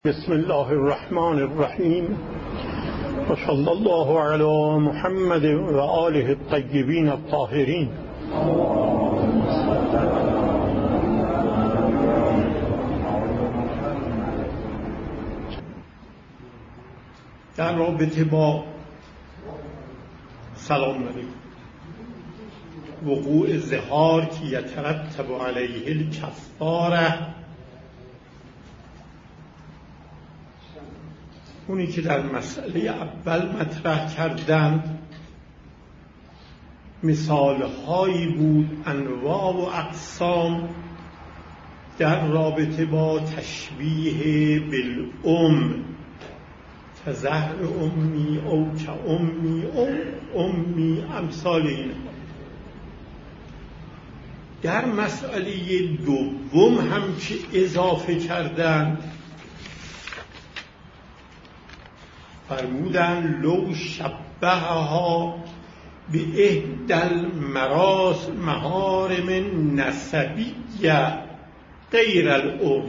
بسم الله الرحمن الرحیم و صلی الله علی محمد و آله الطیبین الطاهرین. در رابطه با سلام علیکم وقوع ظهار که یترتب علیه الکفاره، اونی که در مسئله اول مطرح کردند مثالهایی بود، انواع و اقسام در رابطه با تشبیه بالام، کزهر امی او کامی او امی، امثال اینها. در مسئله دوم هم که اضافه کردند فرمودن لو شبهها به احدى المحارم نسبیه غیر الام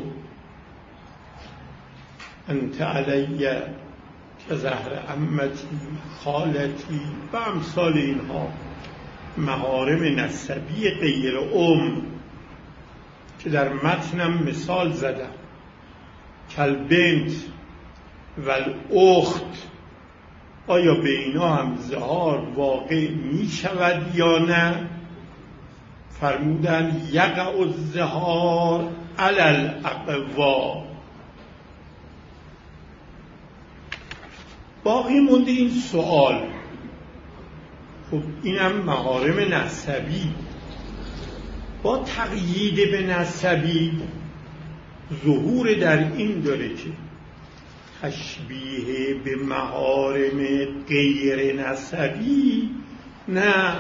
انت علی کزهر عمتی خالتی و امثال اینها. محارم نسبی غیر ام که در متنم مثال زدم، کالبنت و الاخت، آیا به اینا هم ظهار واقع می شود یا نه؟ فرمودن یقع الظهار علی الاقوا. باقی مونده این سوال، خب اینم محارم نسبی با تقیید به نسبی ظهور در این داره که تشبیه به محارم غیر نسبی نه،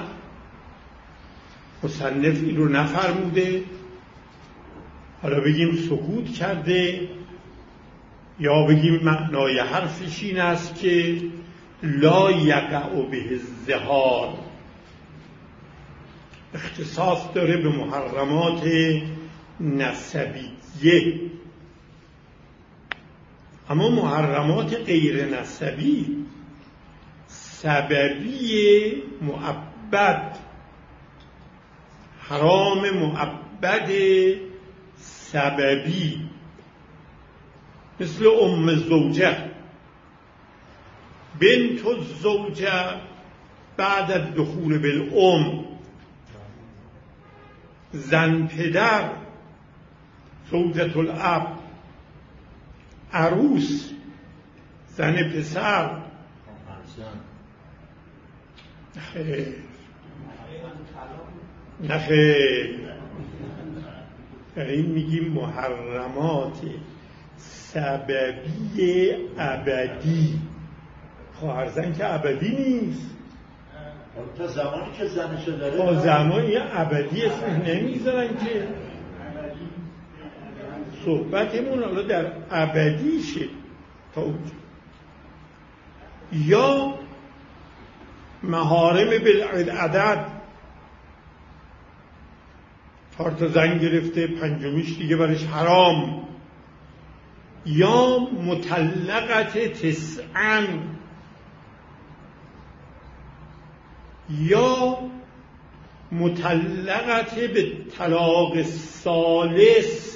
مصنف این رو نفرموده، حالا بگیم سکوت کرده یا بگیم معنای حرفش این است که لا یقع به الظهار، اختصاص داره به محرمات نسبیه. اما محرمات غیر نسبی سببی مؤبد، حرام مؤبد سببی، مثل ام الزوجه، بنت الزوجه بعد الدخول بالام، زن پدر، زوجة الاب، عروس، زن پسر. نخیر، در این میگیم محرمات سببی ابدی. خواهر زن که ابدی نیست، تا زمانی که زنشو داره، تا زمانی ابدی اسمش نمیذارن که. صحبتمون حالا در ابدیشه تا اونجا. یا محارم بالعدد، تا زن گرفته پنجمیش دیگه برش حرام. یا مطلقت تسعن، یا مطلقت به طلاق ثالث.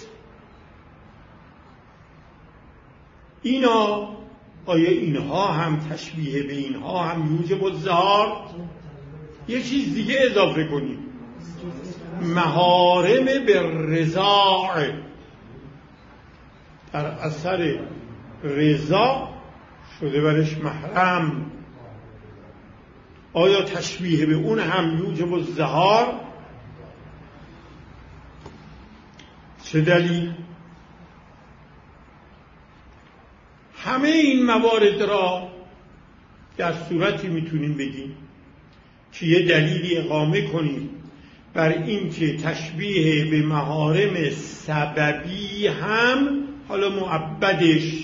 اینا آیا اینها هم تشبیه به اینها هم یوجب الظهار؟ یه چیز دیگه اضافه کنیم، محارم بالرضاع، در اثر رضا شده برش محرم، آیا تشبیه به اون هم یوجب الظهار؟ چه دلیل؟ همه این موارد را در صورتی میتونیم بگیم که یه دلیلی اقامه کنیم بر این که تشبیه به محارم سببی هم حالا مؤبدش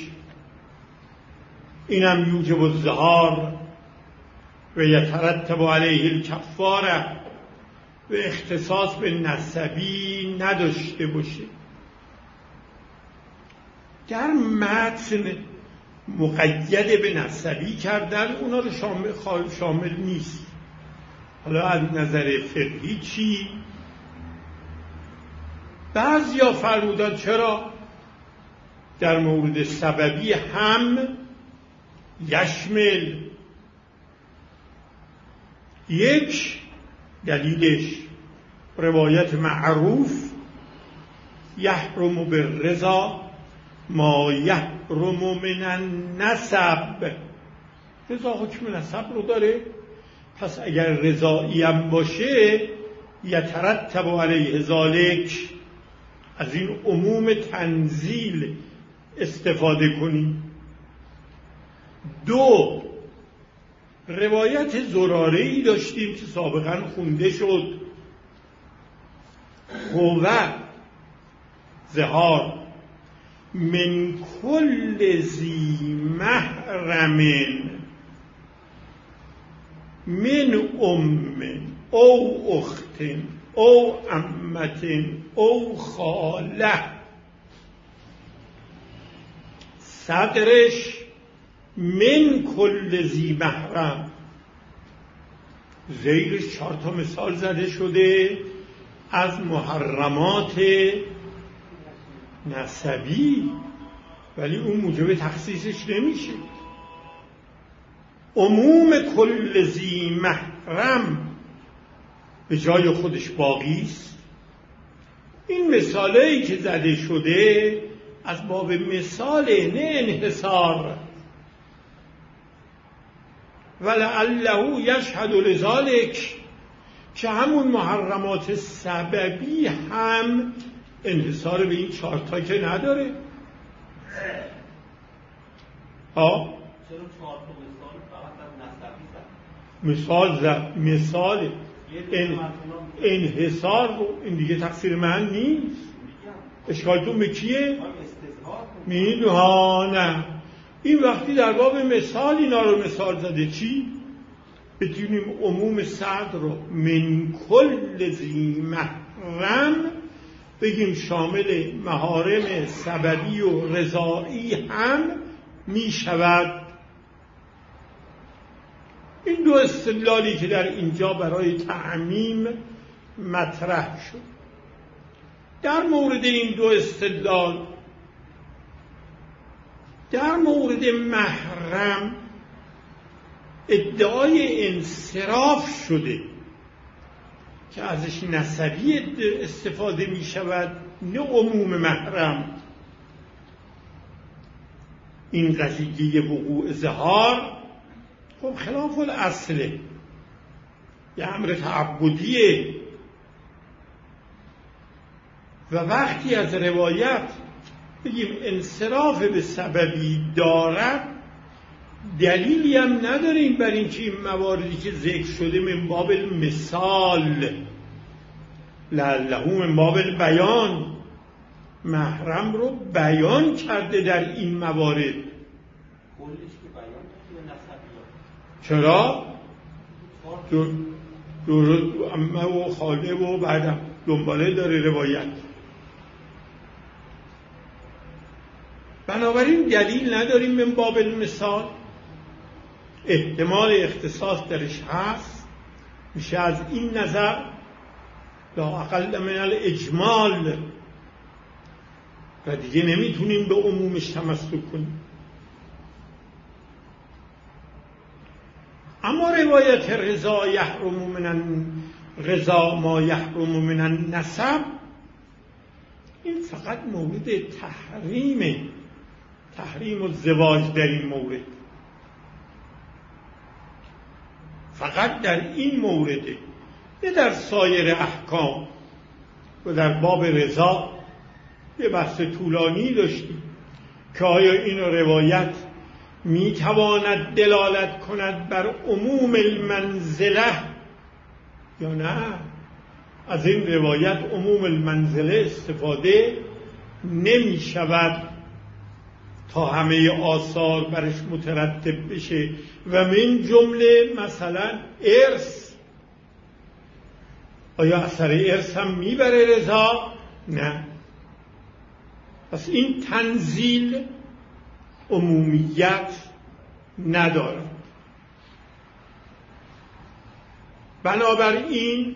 اینم یوجب الظهار و یترتب علیه الکفاره و اختصاص به نسبی نداشته باشه. در متن مقید به نسبی کردن اونا رو شامل نیست. حالا از نظر فقهی چی؟ بعضیا فرمودن چرا در مورد سببی هم یشمل. یک دلیلش روایت معروف یحرم بالرضا ما یحرم من النسب. رضا حکم نسب رو داره، پس اگر رضایی هم باشه یترتب علیه ذالک، از این عموم تنزیل استفاده کنیم. دو، روایت زراره‌ای داشتیم که سابقا خونده شد، هو ظهار من کل ذی محرم من ام او اخت او عمت او خاله. صدرش من کل ذی محرم، زیرش 4 تا مثال زده شده از محرمات نسبی، ولی اون موجب تخصیصش نمیشه. عموم کل ذی محرم به جای خودش باقی است. این مثالایی که زده شده از باب مثال نه انحصار. ولعله یشهد لذالک، که همون محرمات سببی هم انحصار به این 4 تا که نداره. چرا 4 تا مثال فقط از نسبی زد؟ مثال انحصار رو این دیگه تقصیر من نیست. اشکالتون به کیه؟ نه این وقتی در باب مثال اینا رو مثال زده چی؟ بتونیم عموم صدر رو من کل ذی محرم بگیم شامل محارم سببی و رضایی هم می شود. این 2 استدلالی که در اینجا برای تعمیم مطرح شد. در مورد این 2 استدلال، در مورد محرم ادعای انصراف شده که ازش نسبی استفاده می شود، نه عموم محرم. این قضیه وقوع ظهار خب خلاف الاصله، یه امر تعبدیه و وقتی از روایت بگیم انصراف به سببی دارد، دلیلی هم نداریم بر اینکه این مواردی که ذکر شده من باب المثال لعله من باب البیان، محرم رو بیان کرده در این موارد. چرا؟ عمه و خاله و بعدم دنباله داره روایت. بنابراین دلیل نداریم من باب المثال. احتمال اختصاص درش هست، میشه از این نظر لا اقل من الاجمال و دیگه نمیتونیم به عمومش تمسک کنیم. اما روایت رضا یحرم من رضا ما یحرم من النسب، این فقط مورد تحریم الزواج در این مورد، فقط در این مورده، نه در سایر احکام. و در باب رضا یه بحث طولانی داشتیم که آیا این روایت میتواند دلالت کند بر عموم المنزله یا نه. از این روایت عموم المنزله استفاده نمی شود تا همه آثار برش مترتب بشه و من جمله مثلا ارث. آیا اثر ارث هم میبره رضا؟ نه. پس این تنزیل عمومیت ندارد. بنابراین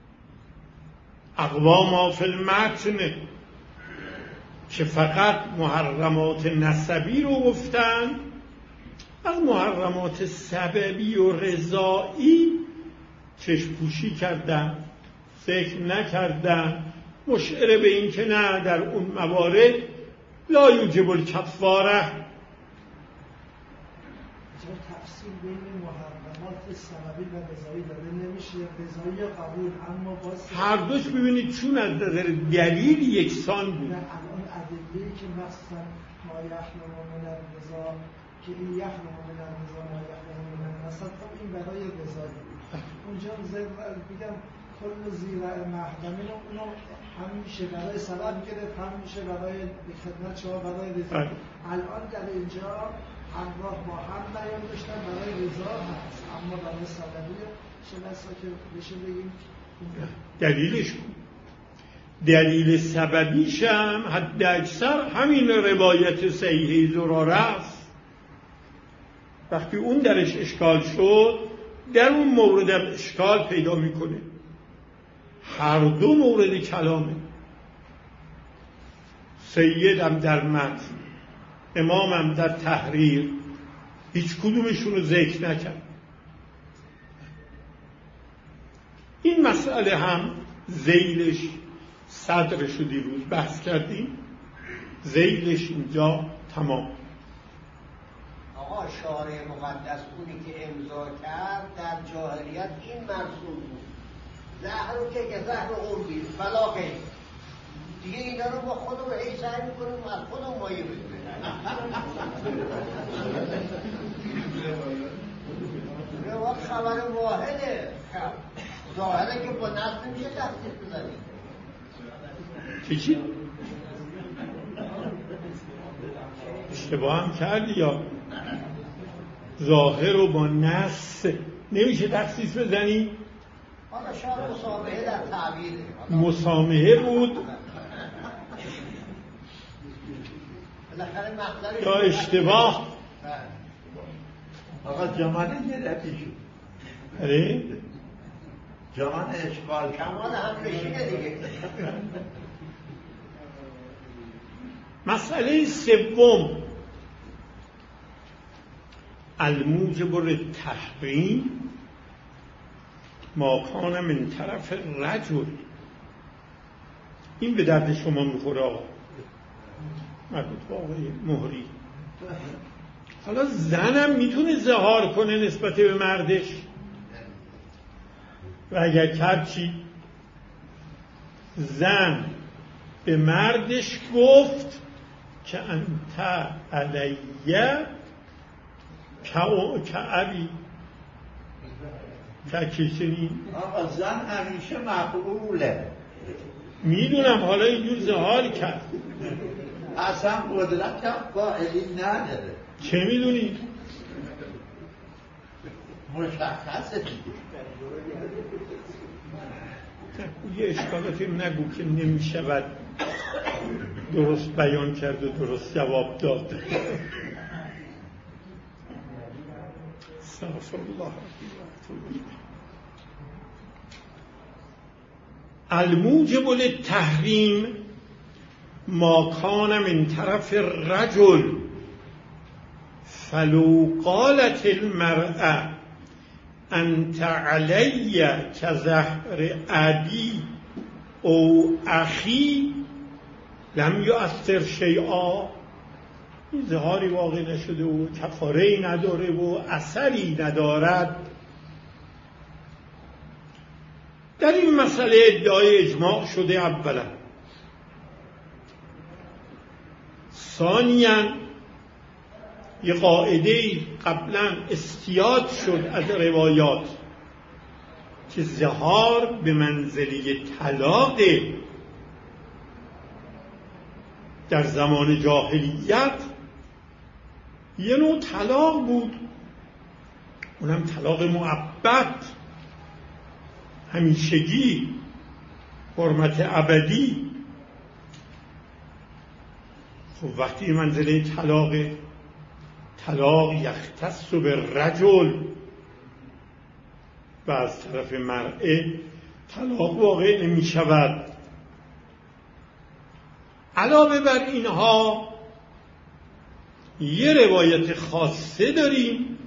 اقوام فی المتن که فقط محرمات نسبی رو گفتن، از محرمات سببی و رضایی چشم‌پوشی کردن، فکر نکردن، مشعر به این که نه در اون موارد لا یوجب الکفاره. تفصیل بین محرمات سببی و رضایی داده نمیشه، رضایی قبول، اما باز هر دوش ببینید چون از نظر دلیل یکسان بود. الان ادله‌ای که مثلا ما یحرم من الرضا که این یحرم من الرضا ما یحرم من النسب، خب این برای رضایی. اونجا میگم کل زیر محرمه رو اونو هم میشه برای سبب گرفت، هم میشه برای خدمت شما برای رضا. الان در اینجا همراه با هم بیان داشتن برای رضا هست، اما برای سببی چه بسا که بشه بگیم دلیلش بود. دلیل سببیش هم حد اکثر همین روایت صحیح زراره است. وقتی اون درش اشکال شد، در اون مورد اشکال پیدا میکنه. هر دو مورد کلامه. سیدم در متن، امامم در تحریر، هیچ کدومشون رو ذکر نکرد. این مسئله هم ذیلش صدرش رو دیروز بحث کردیم، ذیلش اینجا تمام. آقا شارع مقدس اونی که امضا کرد در جاهلیت این مرسوم بود، زهر رو که زهر قربی فلاقه دیگه اینا رو با خودمون هی سعی میکنیم از خودمون مایه بدونیم. وقت خبر واحده، ظاهره که با نفت میشه تخصیص بزنیم. چی؟ اشتباه هم کردی یا ظاهر رو با نص نمیشه تخصیص بزنی؟ حالا شاید مسامحه در تعبیره، مسامحه بود یا اشتباه؟ آقا جمال گرفتی شد. اره؟ جمال اشغال کمال هم نشینه دیگه. مسئله سوم، الموجب للتحریم ما کان من طرف رجل. این به درد شما میخوره آقا، مربوط به آقای مهری. حالا زنم میتونه ظهار کنه نسبت به مردش و اگر کرد چی؟ زن به مردش گفت که انت علیه کعبی کچنین. آقا زن همیشه مقبوله. میدونم، حالا اینجور ظهار کرد، اصلا قدرت هم قائلی نداره. چه میدونی؟ مشخصه دیگه. یه اشکالاتی نگو که نمیشود درست بیان کرد و درست جواب داد. استغفر الله. الموجب للتحریم ما کان من طرف رجل فلو قالت المرأة انت علی کظهر ابی او اخی لم یؤثر شیئا. این ظهاری واقع نشده و کفاره‌ای نداره و اثری ندارد. در این مسئله ادعای اجماع شده اولا. ثانیاً یه قاعده قبلا استیاد شد از روایات که ظهار به منزله طلاق در زمان جاهلیت یه نوع طلاق بود، اونم طلاق مؤبد، همیشگی، حرمت ابدی. خب وقتی منزله طلاق یختص بالرجل و از طرف مرأه طلاق واقع نمی شود. علاوه بر اینها یه روایت خاصه داریم،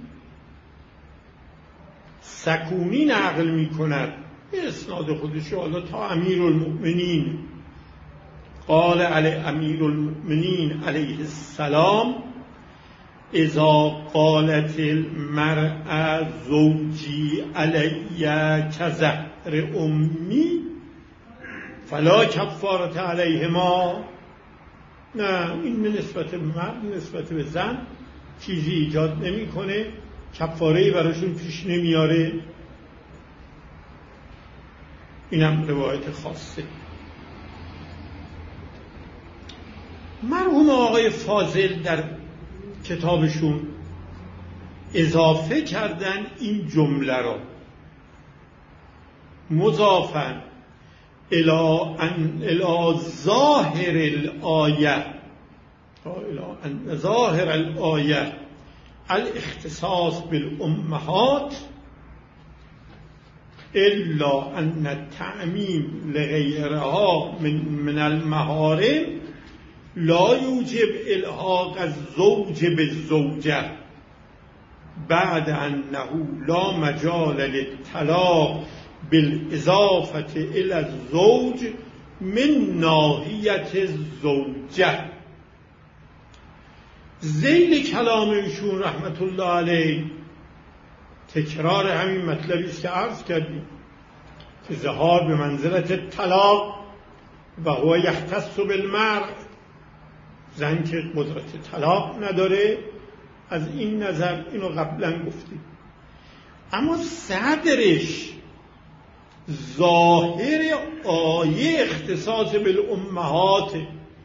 سکونی نقل می کند به اسناد خودش حالا تا امیرالمؤمنین قال امیر المؤمنین علیه السلام اذا قالت المرأة زوجی علی کظهر امی فلا کفارة علیهما. نه، این نسبت به مرد نسبت به زن چیزی ایجاد نمیکنه، کفاره‌ای براشون پیش نمیاره. اینم روایت خاصه. مرحوم آقای فاضل در کتابشون اضافه کردن این جمله را مضافاً الى ظاهر الآیه ظاهر الآیه الاختصاص بالامهات الا ان التعمیم لغیرها من المحارم لا یوجب الحاق الزوج بالزوجه بعد انه لا مجال للطلاق بالاضافه الى الزوج من ناحیه الزوجه. ذیل کلام ایشون رحمت الله علیه تکرار همین مطلبی است که عرض کردیم که ظهار به منزلت طلاق و هو یختص بالمرء، زن که قدرت طلاق نداره. از این نظر اینو قبلا گفتیم، اما صدرش ظاهر آیه اختصاص بالامهات.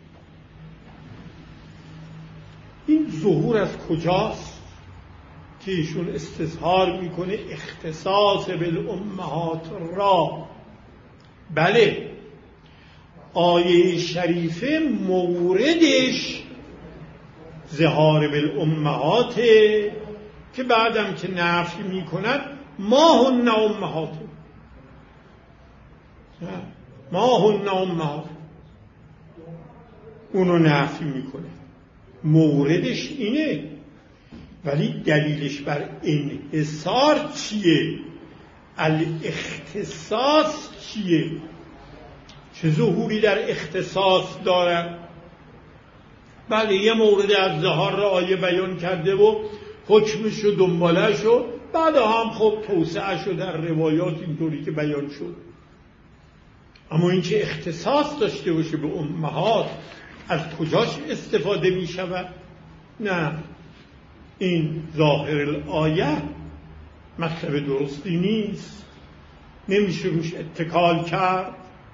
این ظهور از کجاست که ایشون استظهار میکنه اختصاص بالامهات را؟ بله، آیه شریفه موردش ظهار بالامهات که بعدم که نفی میکند ما هن امهات، ما هن امهات، اونو نفی میکنه. موردش اینه، ولی دلیلش بر انحصار چیه؟ الاختصاص چیه؟ چه ظهوری در اختصاص دارد؟ بله، یه مورد از ظهار را آیه بیان کرده و حکمش و دنبالش و بعد هم خب توسعه شد در روایات اینطوری که بیان شد. اما این که اختصاص داشته باشه به امهات، از کجاش استفاده می شود؟ نه، این ظاهر الآیه مطلب درستی نیست، نمیشه روش اتکال کرد.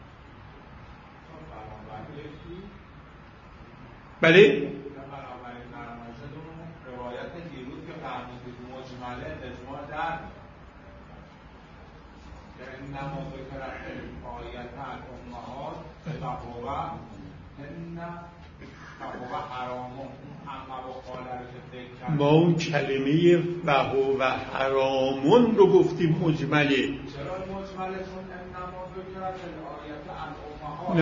بله؟ روایت دیروز که فرمودید مجمله اجماع در که انما ذکر آیت الامهات فهو حرام، اما بخاله رو که ذکر ما اون کلمه فهو حرامون رو گفتیم مجمله. چرا مجمله؟ چون انما ذکر آیت الامهات.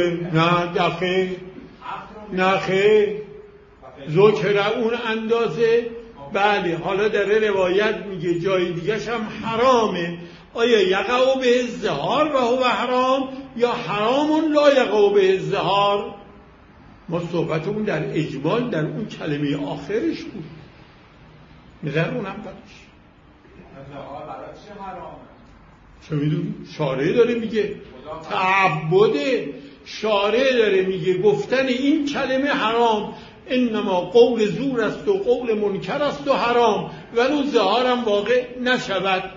نه خیر ذکر اون اندازه. بله، حالا در روایت میگه جای دیگرش هم حرامه. آیا یقع به الظهار و هو حرام یا حرام لا یقع به الظهار؟ ما صحبتمون در اجمال در اون کلمه آخرش بود، نظر اونم برش. الظهار برای چه حرامه؟ چه میدونی؟ شارع داره میگه، تعبده. شارع داره میگه گفتن این کلمه حرام، انما قول زور است و قول منکر است و حرام، ولو ظهارم واقع نشود.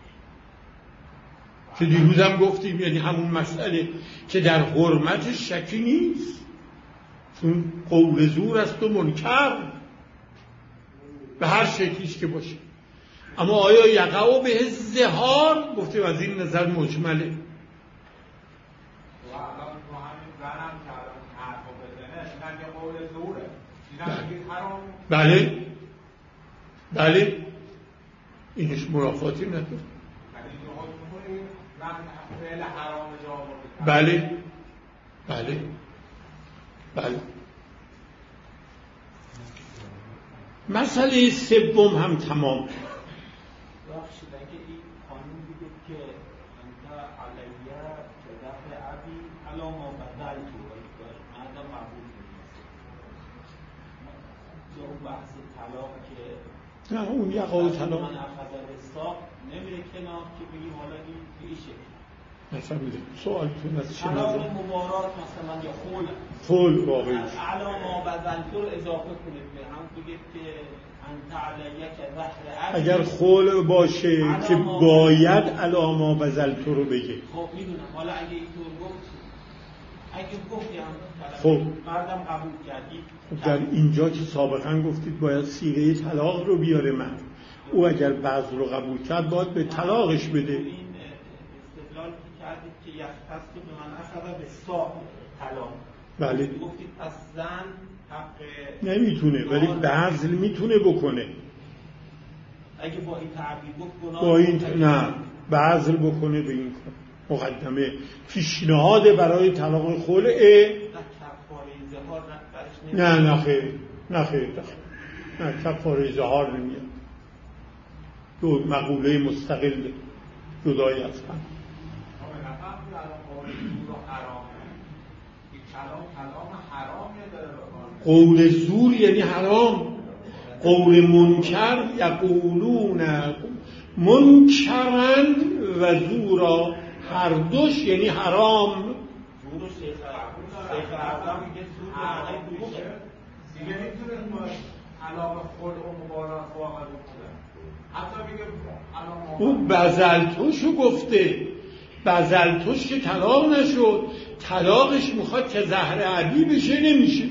که دیروزم گفتیم یعنی همون مسئله که در حرمتش شکی نیست، چون قول زور است و منکر به هر شکلیش که باشه. اما آیا یقع به الظهار؟ گفتیم از این نظر مجمله. بله اینش مرافعاتی نداره. بله مسئله سوم هم تمام. بخشید اگه این قانون بگه که انت علیه که دفع عبی علا ما بدل تو باید باید مردم قبول کنید یا اون بحث طلاق که نه اون یقال طلاق من اخذر استاق نمیره کنار که بگیم حالا این به این شکل نفهمیدم سوالتون از چه طلاق نظر؟ مبارات مثلا یا خول واقعی علا ما بدل تو رو اضافه کنید به هم بگید که انت علیه که دفع عبی اگر خول باشه که باید علا ما بذلت رو بگه. خب میدونم حالا اگه اینطور گفت گفتیم خب مردم قبول کردید در اینجا که سابقا گفتید باید صیغه طلاق رو بیاره مرد، او اگر بعض رو قبول کرد باید به طلاقش بده. این استدلال که کردید که یختص به من اخذ به ساق طلاق بله گفتید پس زن حق نمیتونه ولی بعضل میتونه بکنه. اگه با این تعبیر گفت گناه با این نه بعضل بکنه به این کار مقدمه پیشنهاد برای طلاق خلعه کفاره زهار برش نه خیر نه کفاره زهار نمیاد. دو مقوله مستقل جدای از هم. قول زور یعنی حرام. قول منکر یقولون منکرن و زورا هر دوش یعنی حرام. زور و شیخ اعظم میگه زور حقی دوشه دیگه میتونه ما علاقه خود و مبارک واقع بکنه. حتی میگه اون بزلتوشو گفته بزلتوش که طلاق نشد طلاقش میخواد که زهر عبی بشه نمیشه.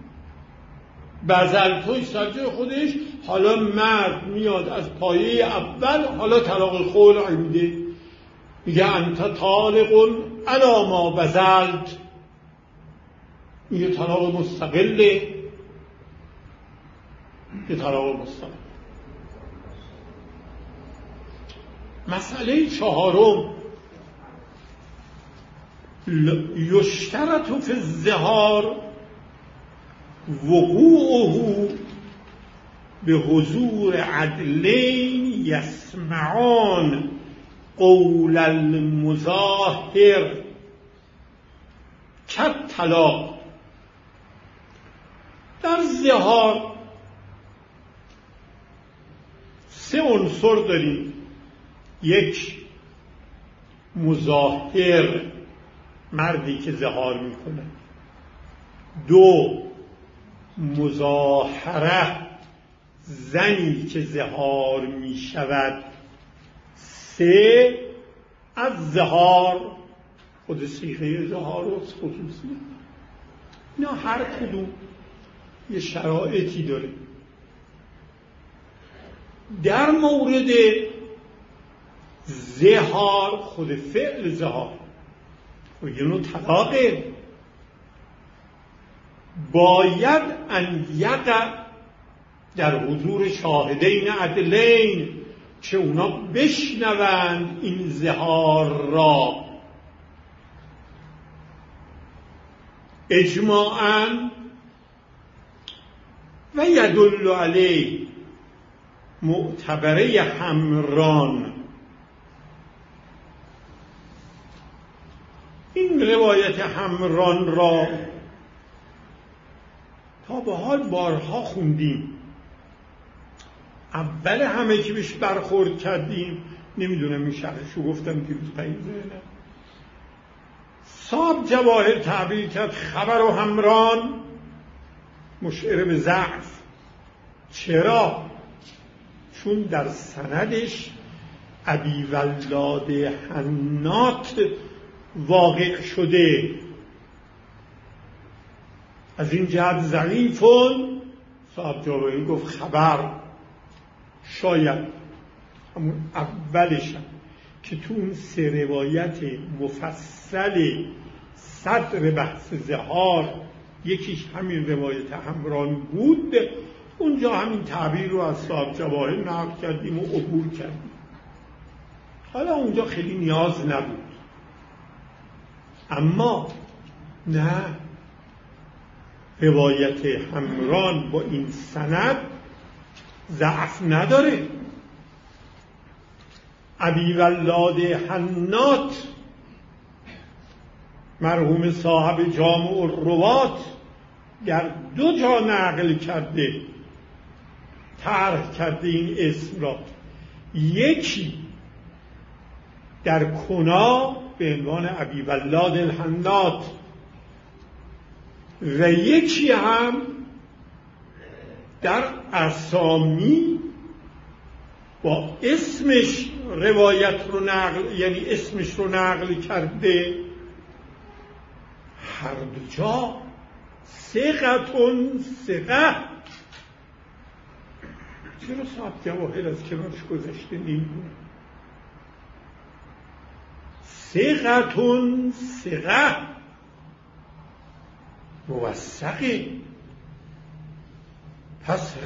بزلتوش سر خودش حالا مرد میاد از پایه اول حالا طلاق خلع میده میگه انت طالق علی ما بزلت میگه طلاق مستقله یه طلاق مستقل. مسئله چهارم یشترط فی الظهار وقوعه به حضور عدلین یسمعان قول المظاهر کالطلاق. در ظهار سه عنصر داریم. یک مظاهر مردی که ظهار میکنه، دو مظاهره زنی که ظهار میشود، سه از ظهار خود صیغه ظهار و خصوصی. اینا هر کدوم یه شرایطی داره. در مورد ظهار خود فعل ظهار و یه نوع طلاقه باید ان یقع در حضور شاهدین عدلین که اونا بشنوند این ظهار را اجماعاً و یدل علیه معتبره همران. این روایت همران را تا به حال بارها خوندیم. اول همه که بهش برخورد کردیم نمیدونم این شرحشو گفتم دیروز پینزه نه صاحب جواهر تعبیر کرد خبر و همران مشعر به ضعف. چرا؟ چون در سندش ابی ولاد حنات واقع شده. از این جهت ضعیفون. صاحب جواهر گفت خبر شاید همون اولشم که تو اون سه روایت مفصل صدر بحث ظهار یکیش همین روایت همران بود اونجا همین تعبیر رو از صاحب جواهر نقل کردیم و عبور کردیم. حالا اونجا خیلی نیاز نبود. اما نه، روایت همران با این سند ضعف نداره. ابی ولاد حنات مرحوم صاحب جامع الروات در 2 جا نقل کرده، طرح کرده این اسم را. یکی در کنا به عنوان ابی ولاد الحنات و یکی هم در اسامی با اسمش روایت رو نقل، یعنی اسمش رو نقل کرده. هر 2 جا ثقتون ثقه. چرا صاحب جواهر از کنارش گذشته نمیدونم؟ ثقتون ثقه موثقه. پس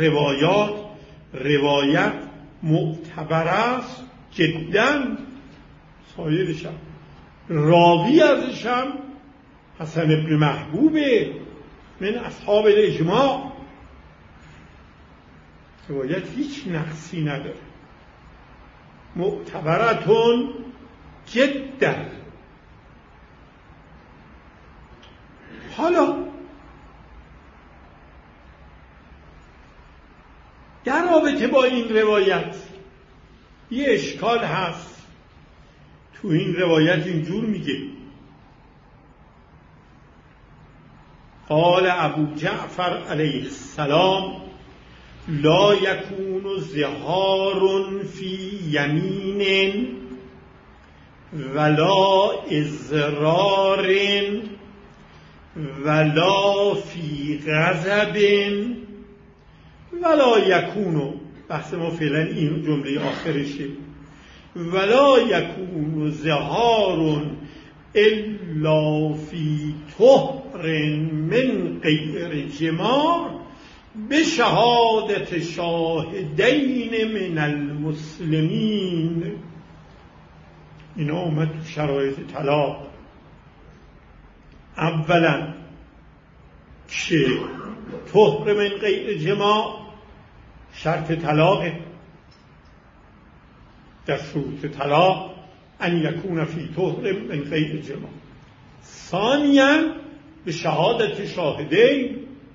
روایت معتبر است جدا. سایرشم راوی ازشم حسن ابن محبوب من اصحاب الاجماع. روایت هیچ نقصی نداره، معتبرتون جدا. حالا در رابطه با این روایت یه اشکال هست. تو این روایت اینجور میگه: قال ابو جعفر علیه السلام لا یکون زهار فی یمین ولا ازرار ولا فی غضب ولا یکون. بحث ما فعلا این جمله آخرشه. ولا یکون زهار الا فی طهر من غیر جماع بشهادت شاهدین من المسلمین. اینا اومد تو شرایط طلاق. اولا که طهر من غیر جماع شرط طلاقه. در شروط طلاق ان یکون فی طهر من غیر جماع. ثانیا به شهادت شاهدین.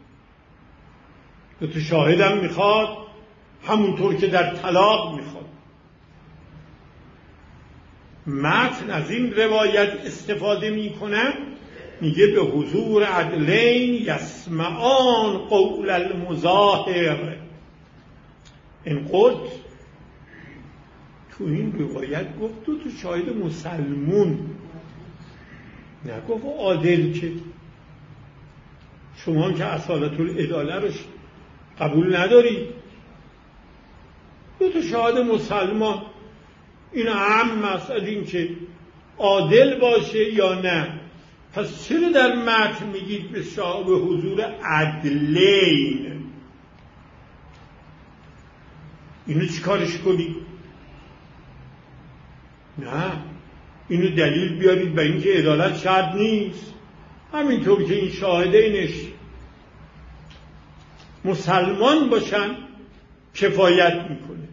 2 شاهدم میخواد، همونطور که در طلاق میخواد. متن از این روایت استفاده میکنه، میگه به حضور عدلین یسمعان قول المظاهر. این قد تو این روایت گفت 2 شاهد مسلمون، نگفت عادل. که شما که اصالت العداله رو قبول ندارید، 2 شاهد مسلمان. این اهم است از این که عادل باشه یا نه. پس چرا در متن میگید به حضور عدلین؟ اینو چی کارش کنید؟ نه، اینو دلیل بیارید به اینکه عدالت شرط نیست. همینطور که این شاهدینش مسلمان باشن کفایت میکنه.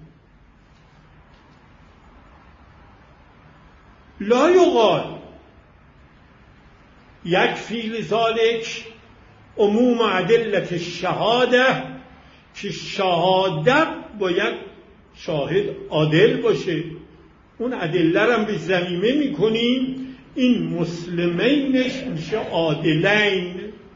لا یقال یکفی لذالک عموم ادلت الشهاده، که شهادت باید شاهد عادل باشه. اون ادله رو به ضمیمه میکنیم، این مسلمینش میشه عادلین.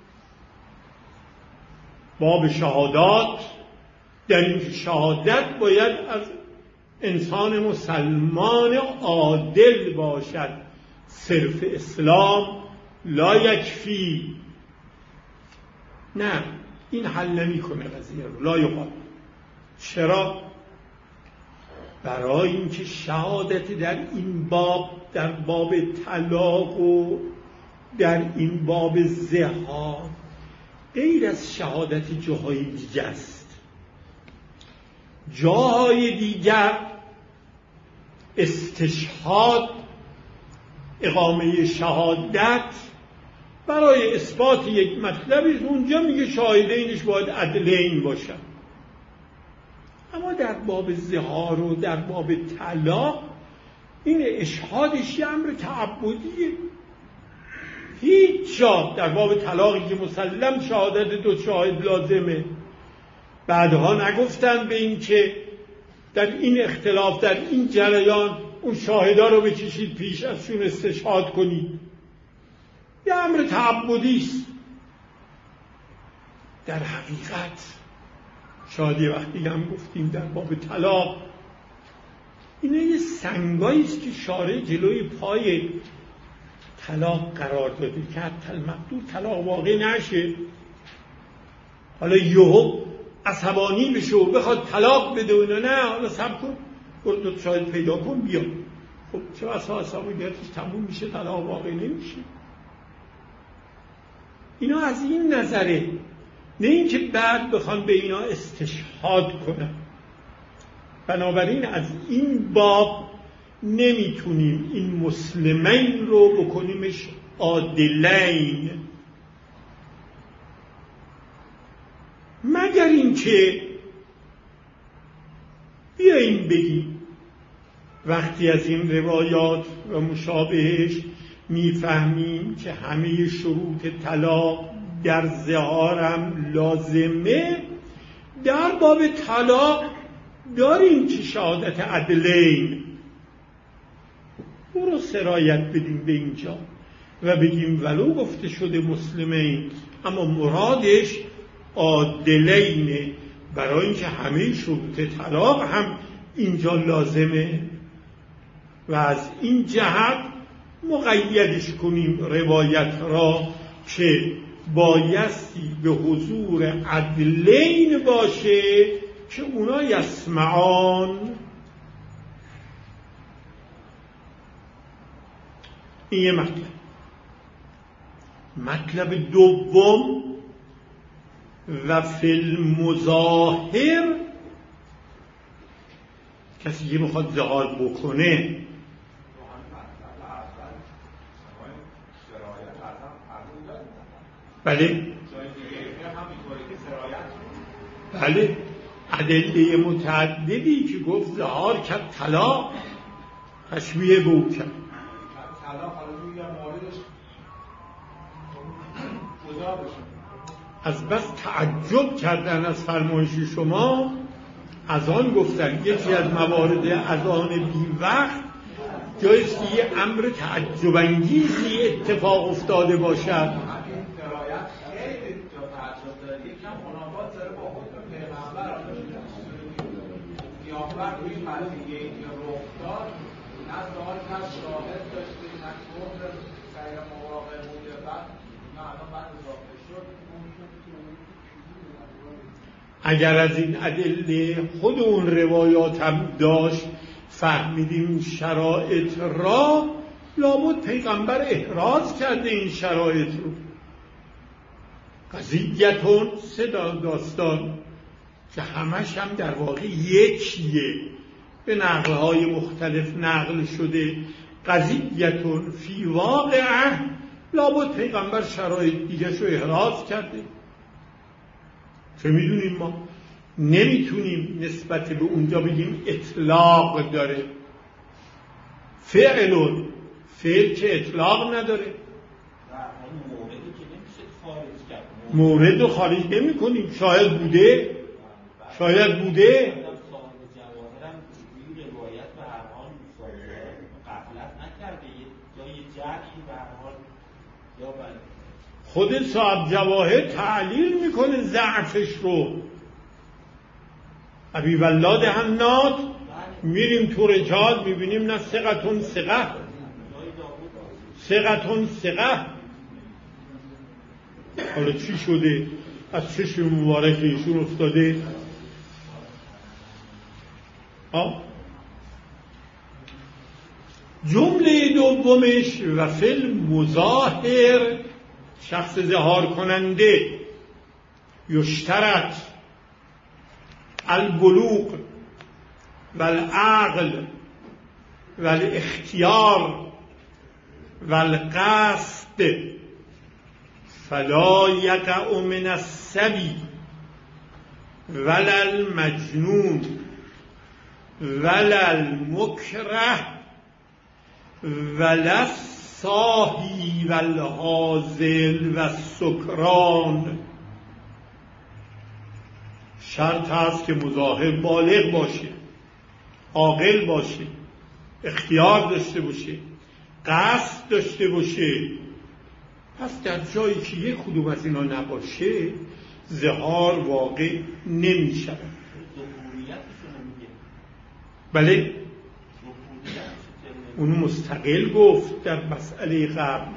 باب شهادات در این شهادت باید از انسان مسلمان عادل باشد. صرف اسلام لا یکفی. نه، این حل نمیکنه قضیه رو. لا یقال. چرا؟ برای اینکه شهادت در این باب، در باب طلاق و در این باب زهار، غیر از شهادت جاهای دیگه است. جاهای دیگر استشهاد، اقامه شهادت برای اثبات یک مطلبی، اونجا میگه شاهدینش باید عدلین باشن. اما در باب زهار و در باب طلاق این اشهادش یه امر تعبدیه. هیچ جا در باب طلاقی که مسلم شهادت 2 شاهد لازمه بعدها نگفتن به این که در این اختلاف، در این جریان اون شاهدا رو بکشید پیش، ازشون استشهاد کنید. یه امر تعبدی است. در حقیقت شادی وقتی هم گفتیم در باب طلاق، اینه یه سنگایی است که شارع جلوی پای طلاق قرار داده که حتی المقدور طلاق واقع نشه. حالا یهو عصبانی بشه و بخواد طلاق بده و نه، حالا صبر کن، برو 2 شاهد پیدا کن بیا. خب چه بسا عصبانیتش تموم میشه، طلاق واقع نمیشه. اینا از این نظره، نه اینکه بعد بخوان به اینا استشهاد کنن. بنابراین از این باب نمیتونیم این مسلمین رو بکنیمش عادلین، مگر اینکه بیاییم بگیم وقتی از این روایات و مشابهش میفهمیم که همه شروط طلاق در زهارم لازمه، در باب طلاق داریم که شهادت عدلین او رو سرایت بدیم به اینجا و بگیم ولو گفته شده مسلمین اما مرادش عادلینه، برای اینکه همه شروط طلاق هم اینجا لازمه و از این جهت مقیدش کنیم روایت را که بایستی به حضور عدلین باشه که اونا یسمعان. این یه مطلب دوم و فی المظاهر، کسی که میخواد زهار بکنه بله ادله متعددی که گفت زهار کرد طلاق تشبیه به او کرد. از بس تعجب کردن از فرمایش شما از آن گفتن یکی از موارد از آن بی وقت جایست که یه امر تعجب انگیزی اتفاق افتاده باشد. اگر از این ادله خود اون روایات هم داشت فهمیدیم شرایط را، لابد پیغمبر احراز کرده این شرایط رو. قضیتون 3 داستان که همش هم در واقع یکیه، به نقلهای مختلف نقل شده. قضیتون فی واقعه، لابد پیغمبر شرایط دیگه شو احراز کرده. چه میدونیم ما؟ نمیتونیم نسبت به اونجا بگیم اطلاق داره. فعل که اطلاق نداره، مورد رو خارج نمی کنیم. شاید بوده خود صاحب جواهر تعلیل میکنه ضعفش رو. ابی ولاد حناد میریم تو رجال میبینیم نه ثقتون ثقه. حالا چی شده؟ از چشم مبارک ایشون افتاده. جمله دومش و فی المظاهر، شخص ظهار کننده یشترط البلوغ والعقل والاختیار والقصد فلا یقع من الصبی ولا المجنون ولا المکره ولا الصاحی والحاذل والسکران. شرط هست که مظاهر بالغ باشه، عاقل باشه، اختیار داشته باشه، قصد داشته باشه. پس در جایی که یک کدوم از اینا نباشه ظهار واقع نمی شود. بله اونو مستقل گفت در مسئله قبل.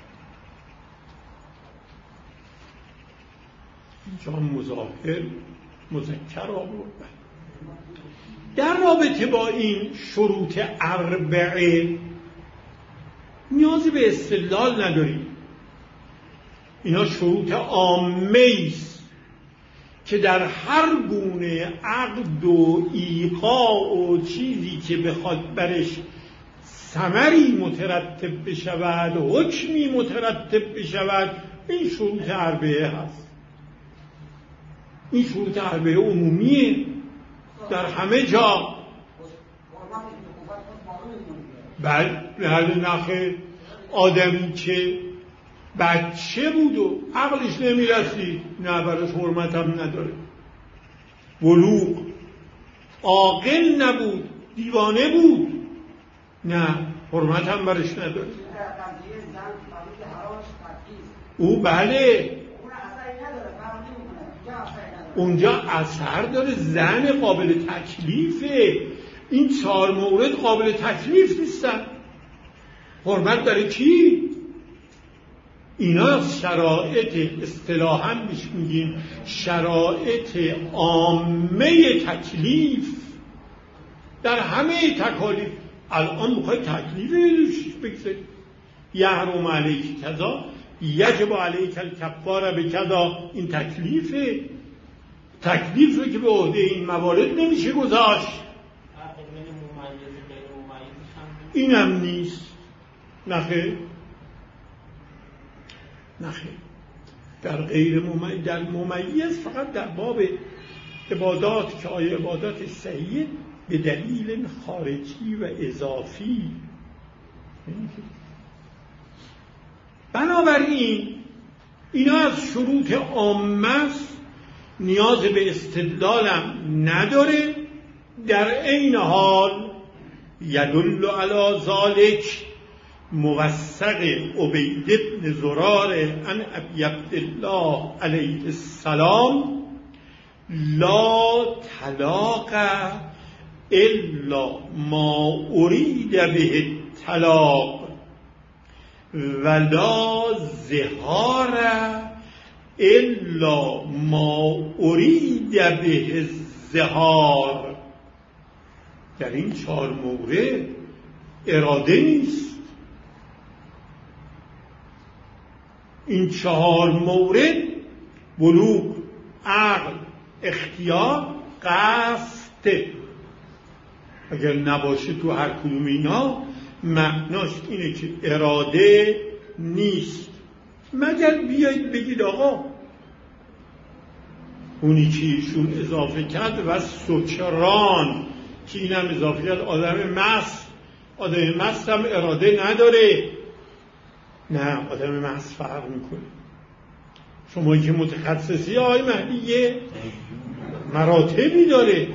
اینجا مظاهر مذکر آورد. در رابطه با این شروط اربعه نیازی به استدلال نداریم. اینا شروط عامه است که در هر گونه عقد و ایقاع و چیزی که بخواد برش ثمری مترتب بشود، حکمی مترتب بشود، این شروط اربعه هست. این شروط اربعه عمومیه در همه جا. بله نخه آدمی که بچه بود و عقلش نمیرسید نه براش حرمت هم نداره. بلوغ عاقل نبود، دیوانه بود، نه حرمت هم برش نداره. او بله اونجا اثر داره، زن قابل تکلیفه. این 4 مورد قابل تکلیف نیستن. حرمت داره کی؟ اینا شرایط اصطلاحاً بهش میگیم شرایط عامه تکلیف در همه تکالیف. الان میخوای تکلیفش بگذاری. یحرم علیک کذا یجب علیک الکفاره بکذا. این تکلیفه، تکلیفه که به عهده این موارد نمیشه گذاشت. اینم نیست. نخیر در غیر ممیز، در ممیز فقط در باب عبادات که آیا عبادات صحیح به دلیل خارجی و اضافی. بنابراین اینا از شروط عامه نیاز به استدلالم نداره. در عین حال یدل علی ذالک موثق عبید بن زرار عن ابی عبدالله علیه السلام لا طلاق الا ما ارید به الطلاق ولا ظهار الا ما ارید به الظهار. در این 4 مورد اراده نیست. این 4 مورد بلوغ، عقل، اختیار، قصد. اگر نباشه تو هر کدوم اینا معناش اینه که اراده نیست. مگر بیایید بگید آقا اونی که ایشون اضافه کرد و سکران که اینم اضافه کرد آدم مست. آدم مست هم اراده نداره. نه آدم مست فرق میکنه. شما که متخصصی آقای مهدی یه مراتبی داره.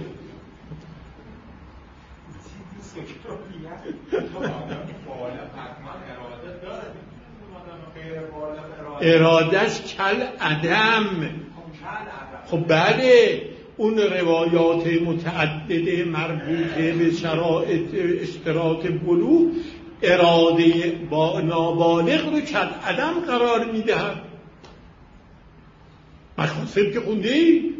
ارادش کل عدم. خب بله اون روایات متعدده مربوطه به شرایط اشتراط بلوغ اراده با نابالغ رو کل عدم قرار میدهد. مخاصب که خونده ای؟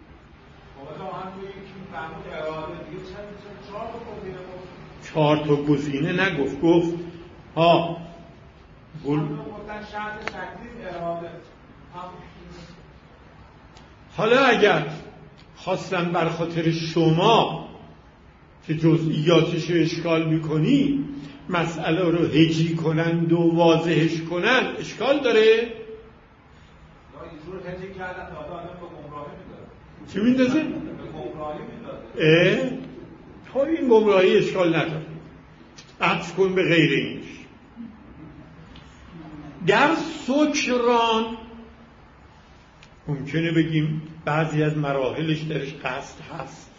4 تا گزینه نگفت، گفت ها حالا اگر خواستن بر خاطر شما که جزئیاتش رو اشکال میکنی مسئله رو هجی کنند و واضحش کنند اشکال داره؟ اینجور هجی کردن تا آدم به گمراهی میداره. چی میندازه؟ به گمراهی میداره. تا این گمراهی اشکال نداره، عطف کن به غیر اینش. در سکران ممکنه بگیم بعضی از مراحلش درش قصد هست.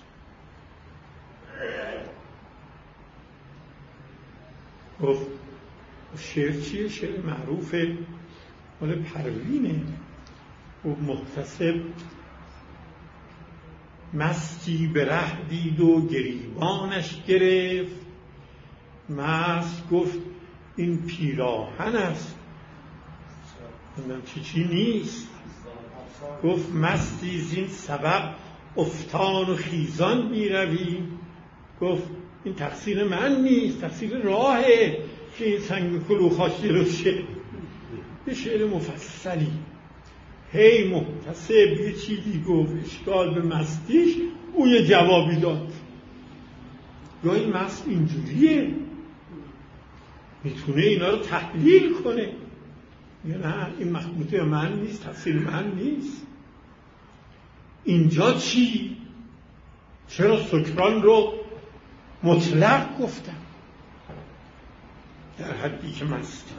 گفت شعر چیه؟ شعر معروفه مال پروینه. و محتسب مستی به ره دید و گریبانش گرفت، مست گفت این پیراهن است، چی نیست. گفت مستی زین سبب افتان و خیزان میروی. گفت این تقصیر من نیست، تقصیر راهه که این سنگ کلوخاش درسته. یه شعر مفصلی. هی محتسب یه چیزی گفت اشکال به مستیش، او یه جوابی داد. گاهی مست اینجوریه، میتونه اینا رو تحلیل کنه. یا نه این مخموطه من نیست، تفسیر من نیست. اینجا چی؟ چرا سکران رو مطلق گفتم در حدی که مست؟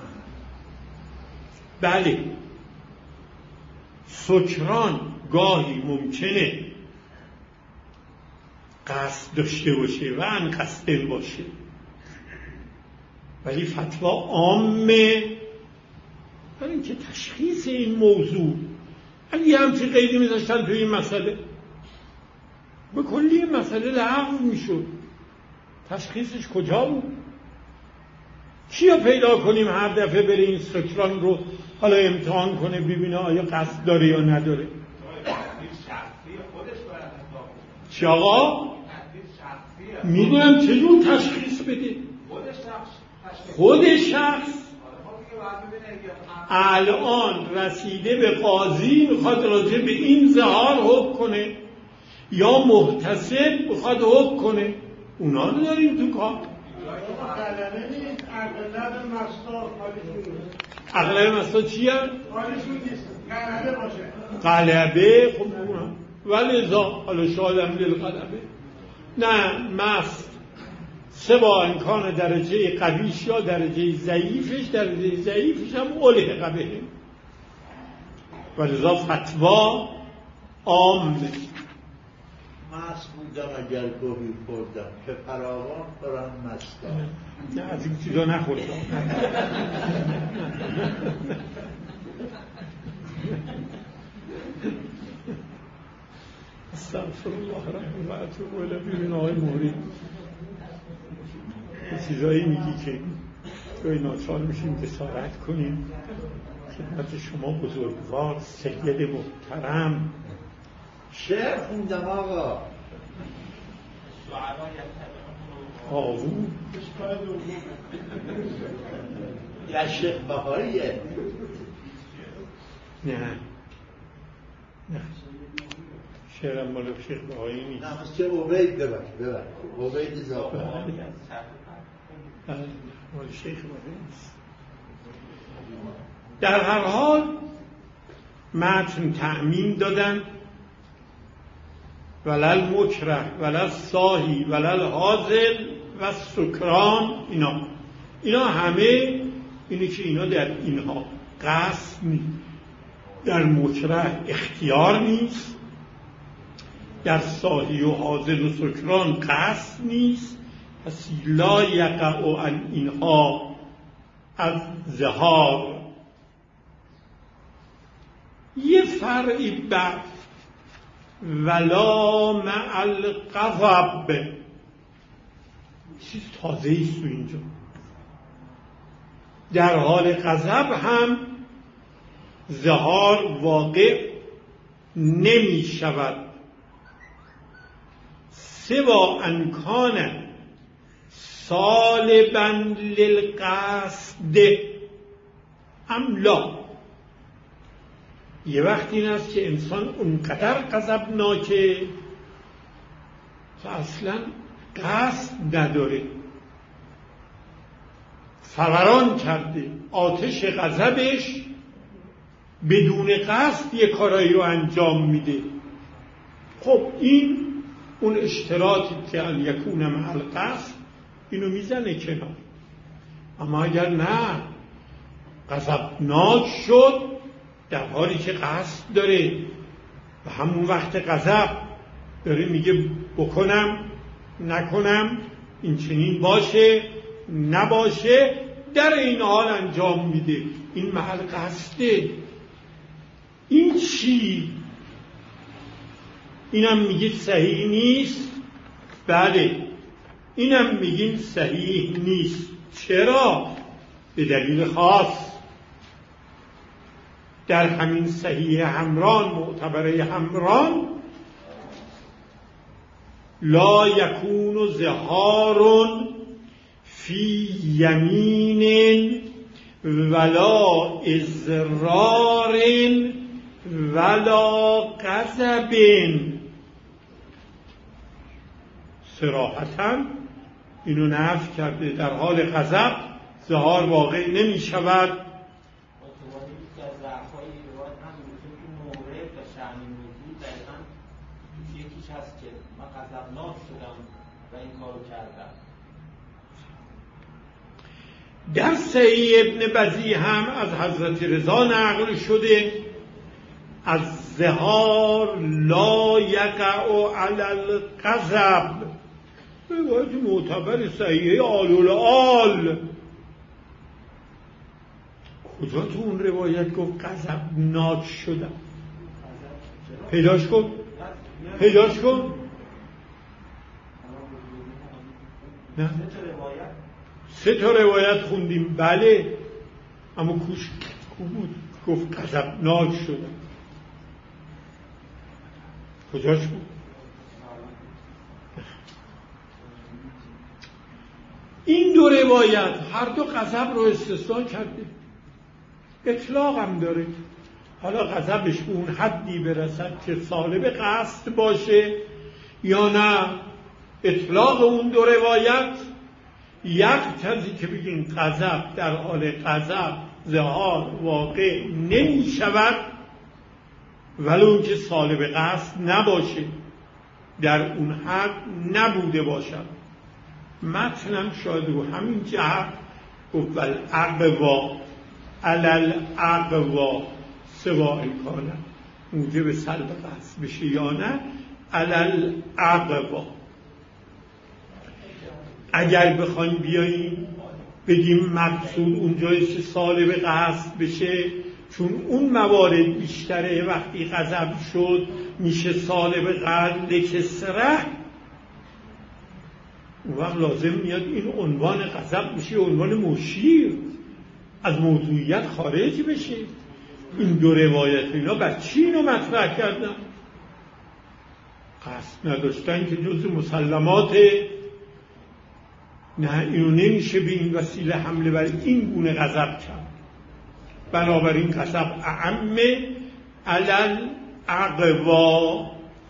بله سکران گاهی ممکنه قصد داشته باشه و ان قصد باشه، ولی فتوا عامه برای اینکه تشخیص این موضوع اگه یه همچین قیدی میذاشتن توی این مسئله به کلی این مسئله لغو میشد. تشخیصش کجا بود؟ کیا پیدا کنیم هر دفعه بره این سکران رو حالا امتحان کنه ببینه آیا قصد داره یا نداره؟ چی آقا؟ میدونم چجور تشخیص بده؟ خود شخص الان رسیده به قاضی میخواد راجع به این ظهار حکم کنه یا محتسب میخواد حکم کنه، اونا رو داریم تو کار. اغلب مستا چی هست؟ غلبه. خب اونم ولذا حالا شادم للغلبه. نه مست سه با امکان درجه قویش یا درجه ضعیفش، درجه ضعیفش هم اله قبه. ولذا فتوا عامه. مست بودم اگر گوهی خوردم که فراوان خورم مستم. نه از این چیزا نخوردم. استغفر الله رحمه و اتوب الیه. ببین آقای مهری چیزایی میگی که توی ناچار میشیم جسارت کنیم خدمت شما بزرگوار سید محترم. شعر خوندم آقا. آوو یا شیخ بهاییه. نه شعرم مال شیخ بهایی نیست. نه مثل عبید ببخش عبید زاپر مال شیخ بهایی نیست. در هر حال متن تعمیم دادن ولل مکره ولل صاحی ولل حاضر و سکران. اینا همه اینی که اینا در اینها قصد نیست، در مکره اختیار نیست، در صاحی و حاضر و سکران قصد نیست. پس لا یقع عن اینها از ظهار. یه فرعی بر ولا مع الغضب چیز تازه ایست تو اینجا. در حال غضب هم ظهار واقع نمی شود. سوا انکان سالبا للقصد املا. یه وقت این است که انسان اونقدر غضبناکه که اصلا قصد نداره، فوران کرده، آتش غضبش بدون قصد یه کارایی رو انجام میده. خب این اون اشتراطی که ان یکون مع القصد اینو میزنه کنار. اما اگر نه غضبناک شد در حالی که قصد داره و همون وقت غضب داره میگه بکنم نکنم، این چنین باشه نباشه، در این حال انجام میده، این محل قصده. این چی؟ اینم میگید صحیح نیست؟ بله، اینم میگیم صحیح نیست. چرا؟ به دلیل خاص. در همین صحیح همران، معتبره همران، لا یکون ظهار فی یمین ولا اضرار ولا غضب. صراحتاً اینو نفی کرده. در حال غضب ظهار واقع نمی شود. در صحیح ابن بزی هم از حضرت رضا نقل شده از ظهار لا یقع علی الغضب، روایت معتبر صحیح آل الآل. کجا تو اون روایت گفت غضبناک شدم؟ پیداش کن. نه 3 تا روایت خوندیم. بله، اما کو بود گفت غضبناک شدم؟ کجاش بود؟ این 2 روایت هر دو غضب رو استثنا کرده، اطلاق هم داره. حالا غضبش به اون حدی برسد که صالب قصد باشه یا نه، اطلاق اون 2 روایت یقتضی که بگیم غضب در حال غضب ظهار واقع نمی شود ولو اون که صالب قصد نباشه، در اون حد نبوده باشد. متنم شاید رو همین جهت گفت والاقوا علی الاقوا سواء کان موجب سلب قصد بشه یا نه، علی الاقوا. اگر بخوایم بیاییم بگیم مقصود اونجایش صالب قصد بشه، چون اون موارد بیشتره، وقتی غضب شد میشه صالب قصد کسره، اون وقت لازم میاد این عنوان غضب میشه عنوان مشیر، از موضوعیت خارج بشه. این 2 روایت اینا بر چی اینو مطرح کردن؟ قصد نداشتن که جز مسلمات، نه اینو نمیشه به این وسیله حمله بر این گونه غضب کرد. بنابراین غضب اعم علی الاقوا.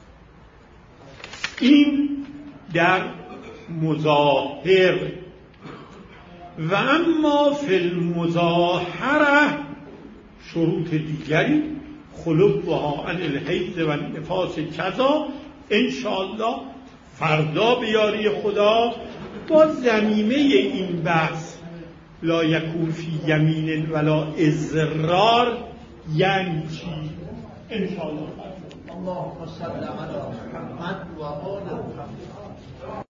این در مظاهر. و اما فی المظاهره شروط دیگری خلوها عن الحیض و نفاس کذا، انشاءالله فردا به یاری خدا با ضمیمه این بحث لا یکون فی یمین ولا اضرار یعنی چی انشاءالله. اللهم صل علی محمد و آل محمد.